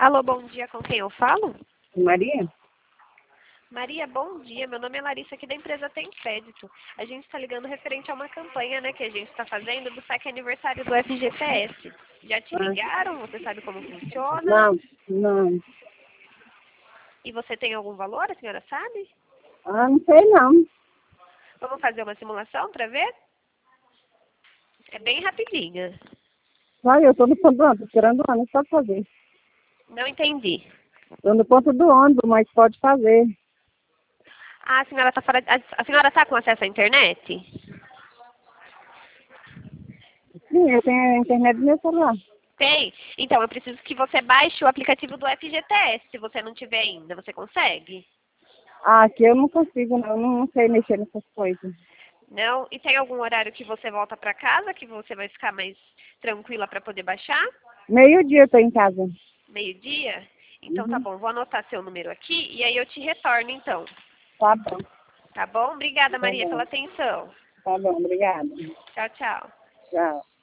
Alô, bom dia, com quem eu falo? Maria? Maria, bom dia. Meu nome é Larissa, aqui da empresa Tem Crédito. A gente está ligando referente a uma campanha, né, que a gente está fazendo do saque aniversário do FGTS. Já te Ah, ligaram? Você sabe como funciona? não, não. E você tem algum valor, a senhora sabe? Ah, não sei não. Vamos fazer uma simulação para ver? É bem rapidinha. Olha, eu tô no ponto do ônibus, esperando o ônibus, pode fazer. Não entendi. Tô no ponto do ônibus, mas pode fazer. Ah, a senhora está fora... A senhora está com acesso à internet? Sim, eu tenho a internet no meu celular. Tem? Então, eu preciso que você baixe o aplicativo do FGTS, se você não tiver ainda. Você consegue? Ah, aqui eu não consigo, não sei mexer nessas coisas. Não? E tem algum horário que você volta para casa, que você vai ficar mais tranquila para poder baixar? Meio-dia eu tô em casa. Meio-dia? Então tá Uhum. bom, vou anotar seu número aqui e aí eu te retorno então. Tá bom, Tá bom? Obrigada, tá Maria, pela bom. atenção. Tá bom, obrigada. Tchau, tchau. Tchau.